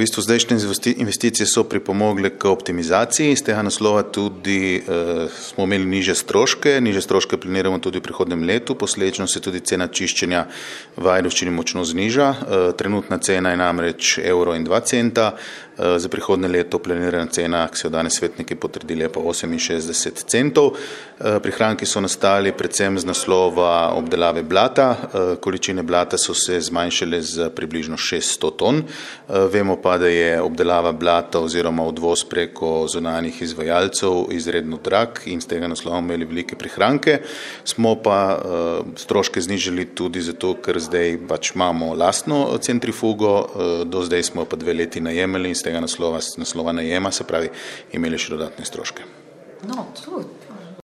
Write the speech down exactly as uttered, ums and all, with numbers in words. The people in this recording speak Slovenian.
V bistvu zdajšnje investicije so pripomogle k optimizaciji, iz tega naslova tudi uh, smo imeli niže stroške, niže stroške planiramo tudi v prihodnem letu, posledično se tudi cena čiščenja v Ajdovščini močno zniža, uh, trenutna cena je namreč evro in dva centa, uh, za prihodnje leto planirana cena, ki so jo danes svetniki potrdili, je pa oseminšestdeset centov. Uh, prihranki so nastali predvsem z naslova obdelave blata, uh, količine blata so se zmanjšale z približno šeststo ton, uh, vemo pa, da je obdelava blata oziroma odvoz preko zunanjih izvajalcev izredno drag in z tega naslova imeli velike prihranke. Smo pa uh, stroške znižali tudi zato, ker zdaj pač imamo lastno centrifugo, uh, do zdaj smo pa dve leti najemali in z tega naslova, naslova najema, se pravi, imeli še dodatne stroške. No, to